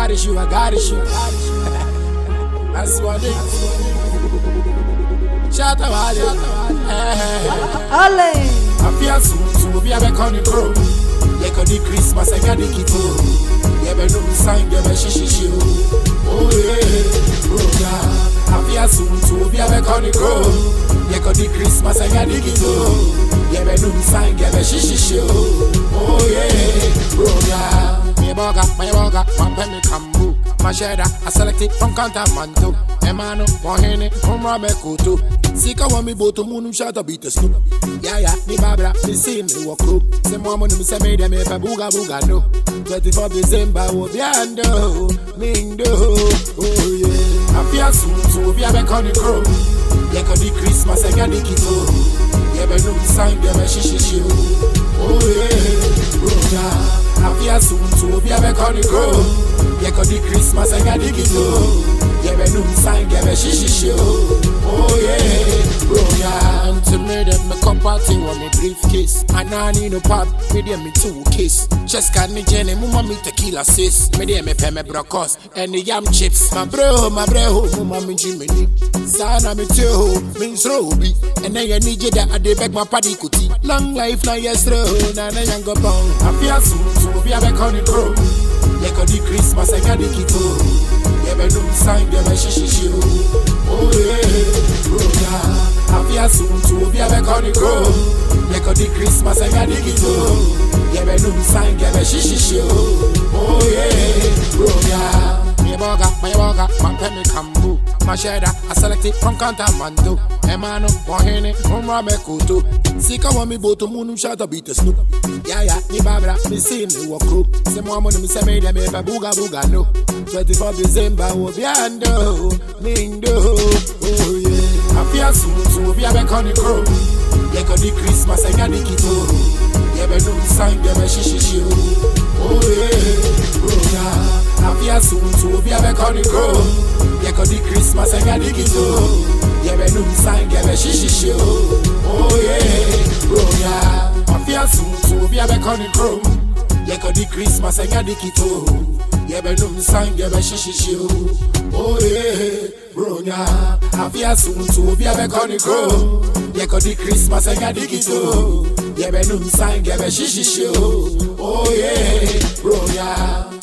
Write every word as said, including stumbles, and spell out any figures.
got issue, I got issue. That's what it is. Shout out, Ale. I feel soon to be a back on the crow. Like on the Christmas, I got the kito. Yeah, but no sign, yeah, but she, she, she. Oh, yeah, bro, yeah. I feel soon to be a back on the crow. Like on the Christmas, I got the kito. Yeah, but no sign, yeah, but she, she, she. Oh, yeah, bro, yeah. My burger, my burger, my penny cambo. My cheddar, I select it from Cantamanto. Emano, Mohene, from Rabekoto. Sika want me both to moon, shut up, beat the snoop. Yeah, yeah, me babra, me see me walk up. Some woman, me say, me, them, if I booga booga, no. twenty-fourth December, oh, biando, mindo, oh, yeah. I feel soon to be a back on the crow. Yeah, on the Christmas, I got the kito. Yeah, but no sign, yeah, but she, she, she. Oh, yeah, bro, yeah. I feel soon to be a back on the crow. Yeah, on the Christmas, I got the kito. Yeah, but no sign, yeah, but she, she, she. Oh, yeah, bro, yeah. And to me, them, me come party on me briefcase. And I need no pop, me them, me two kiss. Just got me Jenny, mama, me tequila sis. Me them, me pay me brocos, and the yam chips. My bro, my bro, mama, me Jiminy. Sana, me too, means Roby. And then you need you that I dey beg my paddy cootie. Long life, now yes, throw, now I ain't go bong. I feel soon to be a back on the crow. Like on the Christmas, I got the kito. Yeah, but no sign, yeah, but she, she, she. Oh, yeah, bro, yeah. I feel soon to be a back on the crow. Like on the Christmas, I got the kito. Yeah, but no sign, yeah, but she, she, she. Oh, yeah, bro, yeah. My burger, my burger, my penny cambo. My cheddar, I select it from Cantamanto. Emano, Mohene, from Rabekoto. Sika want me both to moon, shut up, beat the snoop. Yeah, yeah, me babra, me see me walk up. Some woman, me say, me, them, if I booga booga, no. twenty-fourth December, oh, biando, mindo, oh, yeah. I feel soon to be a back on the crow. Like on the Christmas, I got the kito. Yeah, but no sign, yeah, but she, she, she. Oh, yeah, bro, yeah. I feel soon to be a back on the crow. Yeah, on the Christmas, I got the kito. Yeah, but no sign, yeah, but she, she, she. Oh, yeah, bro, yeah. I feel soon to be a back on the crow. Yeah, on the Christmas, I got the kito. Yeah, but no sign, yeah, but she, she, she. Oh, yeah, bro, yeah. I feel soon to be a back on the crow. Yeah, on the Christmas, I got the kito. Yeah, but no sign, yeah, but she, she, she. Oh, yeah, bro, yeah.